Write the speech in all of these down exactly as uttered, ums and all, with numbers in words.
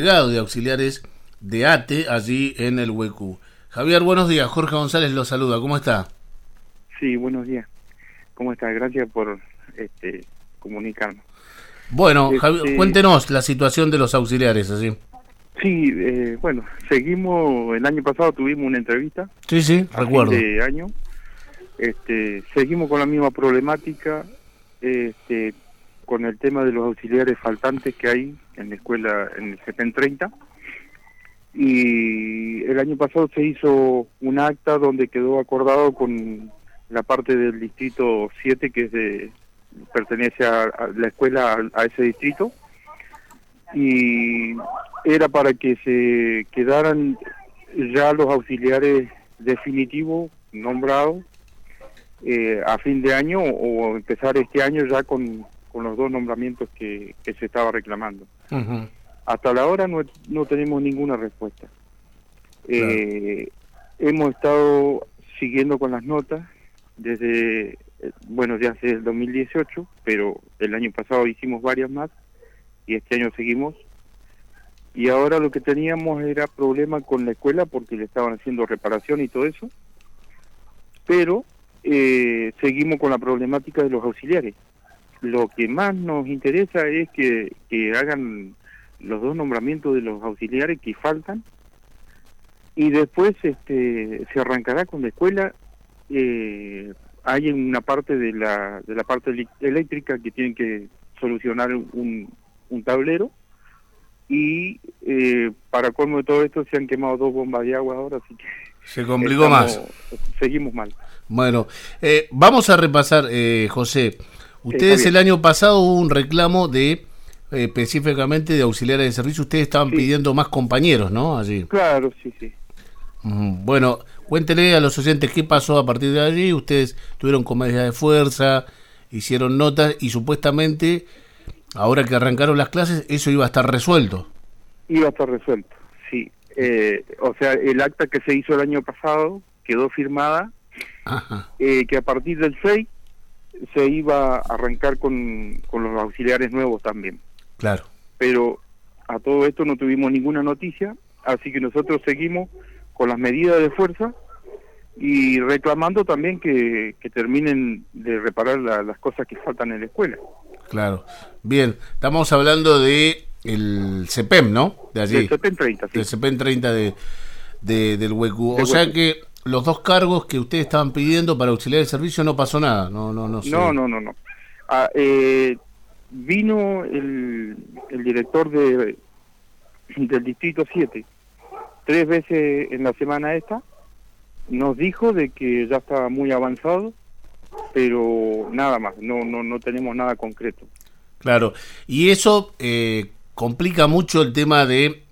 delegado de auxiliares de A T E allí en el Huecú. Javier, buenos días. Jorge González lo saluda. ¿Cómo está? Sí, buenos días. ¿Cómo está? Gracias por este, comunicarnos. Bueno, este... Javier, cuéntenos la situación de los auxiliares allí. Sí, eh, bueno, seguimos, el año pasado tuvimos una entrevista. Sí, sí, recuerdo. De año. Este, seguimos con la misma problemática, este, con el tema de los auxiliares faltantes que hay en la escuela, en el C P E N treinta. Y el año pasado se hizo un acta donde quedó acordado con la parte del distrito siete, que es de, pertenece a, a la escuela, a, a ese distrito, y era para que se quedaran ya los auxiliares definitivos nombrados eh, a fin de año, o empezar este año ya con, con los dos nombramientos que, que se estaba reclamando. Uh-huh. Hasta la hora no, no tenemos ninguna respuesta. Claro. Eh, hemos estado siguiendo con las notas desde, bueno, ya hace el dos mil dieciocho, pero el año pasado hicimos varias más y este año seguimos. Y ahora lo que teníamos era problema con la escuela porque le estaban haciendo reparación y todo eso, pero eh, seguimos con la problemática de los auxiliares. Lo que más nos interesa es que, que hagan los dos nombramientos de los auxiliares que faltan, y después este se arrancará con la escuela. Eh, hay una parte de la de la parte eléctrica que tienen que solucionar un, un tablero, y eh, para colmo de todo esto se han quemado dos bombas de agua ahora, así que se complicó estamos, más. Seguimos mal. Bueno, eh, vamos a repasar, eh, José. Ustedes el año pasado hubo un reclamo de Eh, específicamente de auxiliares de servicio. Ustedes estaban sí. pidiendo más compañeros, ¿no? Allí. Claro, sí, sí. Mm, bueno, cuéntenle a los oyentes qué pasó a partir de allí. Ustedes tuvieron comedia de fuerza, hicieron notas y supuestamente, ahora que arrancaron las clases, eso iba a estar resuelto. Iba a estar resuelto, sí. Eh, o sea, el acta que se hizo el año pasado quedó firmada, eh, que a partir del seis se iba a arrancar con, con los auxiliares nuevos también. Claro. Pero a todo esto no tuvimos ninguna noticia, así que nosotros seguimos con las medidas de fuerza y reclamando también que, que terminen de reparar la, las cosas que faltan en la escuela. Claro. Bien, estamos hablando de el C P E M, ¿no? De allí. Del C P E N treinta, sí. Del C P E N treinta de, de, del Huecú. O sea que los dos cargos que ustedes estaban pidiendo para auxiliar de servicio no pasó nada. No, no, no sé. No, no, no, no. Ah, eh, vino el, el director de del distrito siete tres veces en la semana esta, nos dijo de que ya estaba muy avanzado, pero nada más, no no no tenemos nada concreto. Claro, y eso eh, complica mucho el tema de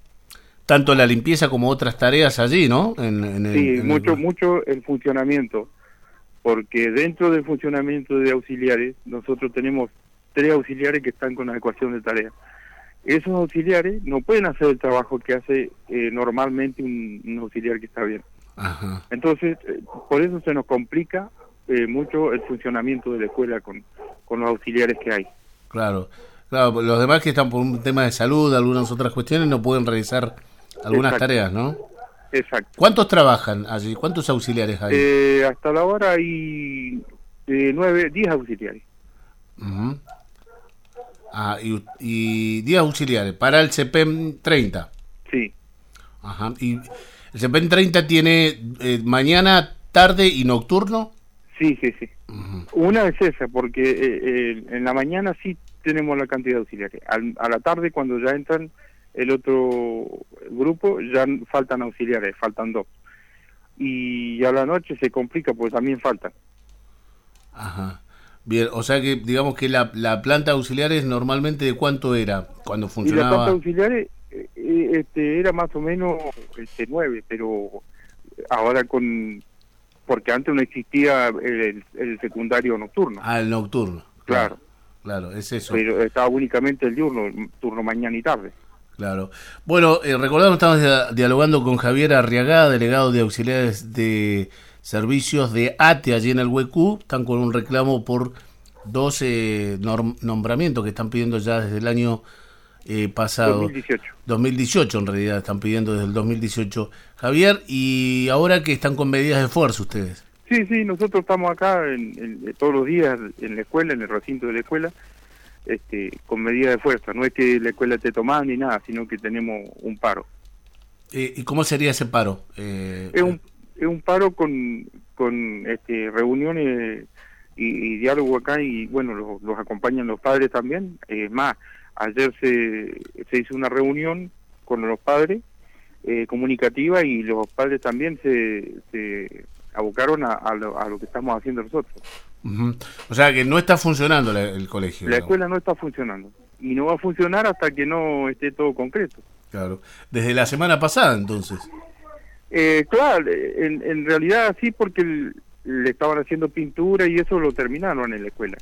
tanto la limpieza como otras tareas allí, ¿no? En, en el, sí, en mucho el... mucho el funcionamiento, porque dentro del funcionamiento de auxiliares nosotros tenemos tres auxiliares que están con la ecuación de tareas. Esos auxiliares no pueden hacer el trabajo que hace eh, normalmente un, un auxiliar que está bien. Ajá. Entonces, eh, por eso se nos complica eh, mucho el funcionamiento de la escuela con, con los auxiliares que hay. Claro, claro, los demás que están por un tema de salud, algunas otras cuestiones, no pueden realizar algunas Exacto. tareas, ¿no? Exacto. ¿Cuántos trabajan allí? ¿Cuántos auxiliares hay? Eh, hasta la hora hay eh, nueve, diez auxiliares. Uh-huh. Ah, y, y diez auxiliares para el C P E M treinta. Sí. Ajá. ¿Y el C P E M treinta tiene eh, mañana, tarde y nocturno? Sí, sí, sí. Uh-huh. Una es esa, porque eh, eh, en la mañana sí tenemos la cantidad de auxiliares. Al, a la tarde, cuando ya entran el otro grupo, ya faltan auxiliares, faltan dos. Y a la noche se complica, pues también faltan. Ajá. Bien, o sea que digamos que la, la planta de auxiliares normalmente ¿de cuánto era cuando funcionaba? Y la planta de auxiliares eh, este, era más o menos este, nueve, pero ahora con... porque antes no existía el, el secundario nocturno. Ah, el nocturno. Claro. Claro, es eso. Pero estaba únicamente el diurno, el turno mañana y tarde. Claro. Bueno, eh, recordamos, estamos dia- dialogando con Javier Arriagada, delegado de auxiliares de servicios de A T E allí en el Huecú. Están con un reclamo por dos eh, norm- nombramientos que están pidiendo ya desde el año eh, pasado. dos mil dieciocho. dos mil dieciocho en realidad, están pidiendo desde el dos mil dieciocho. Javier, y ahora que están con medidas de fuerza ustedes. Sí, sí, nosotros estamos acá en, en, todos los días en la escuela, en el recinto de la escuela, este, con medidas de fuerza. No es que la escuela esté tomando ni nada, sino que tenemos un paro. Eh, ¿Y cómo sería ese paro? Eh, es, un, es un paro con, con este, reuniones y, y diálogo acá, y bueno, los, los acompañan los padres también. Es más, ayer se, se hizo una reunión con los padres eh, comunicativa, y los padres también se, se abocaron a, a, lo, a lo que estamos haciendo nosotros. Uh-huh. O sea que no está funcionando la, el colegio. La ¿no? escuela no está funcionando, y no va a funcionar hasta que no esté todo concreto. Claro. Desde la semana pasada, entonces. Eh, claro, en, en realidad sí, porque el, le estaban haciendo pintura y eso lo terminaron en la escuela,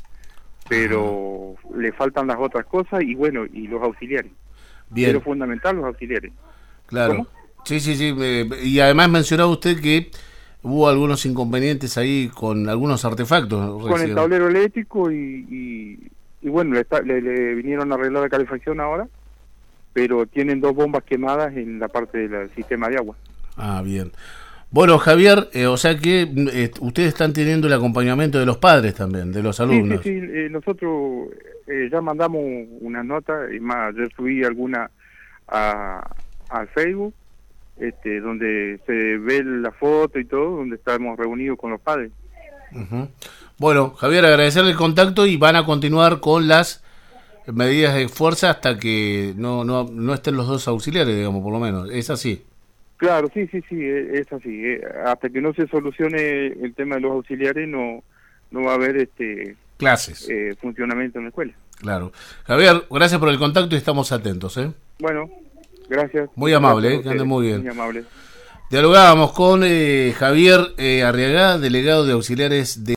pero uh-huh. le faltan las otras cosas, y bueno, y los auxiliares. Bien. Pero fundamental los auxiliares. Claro. ¿Cómo? Sí, sí, sí. Eh, y además mencionaba usted que hubo algunos inconvenientes ahí con algunos artefactos. Con recién. El tablero eléctrico y, y, y bueno, le, le, le vinieron a arreglar la calefacción ahora, pero tienen dos bombas quemadas en la parte del sistema de agua. Ah, bien. Bueno, Javier, eh, o sea que eh, ustedes están teniendo el acompañamiento de los padres también, de los alumnos. Sí, sí, sí. Eh, nosotros eh, ya mandamos una nota, y más, ayer subí alguna a, al Facebook, este, donde se ve la foto y todo, donde estamos reunidos con los padres. Uh-huh. Bueno, Javier, agradecerle el contacto, y van a continuar con las medidas de fuerza hasta que no, no, no estén los dos auxiliares, digamos, por lo menos. ¿Es así? Claro, sí, sí, sí, es así. Hasta que no se solucione el tema de los auxiliares, no no va a haber este clases, eh, funcionamiento en la escuela. Claro. Javier, gracias por el contacto y estamos atentos, ¿eh? Bueno, gracias. Muy amable, gracias, ¿eh? Que ande muy bien. Muy amable. Dialogábamos con eh, Javier eh, Arriagada, delegado de auxiliares de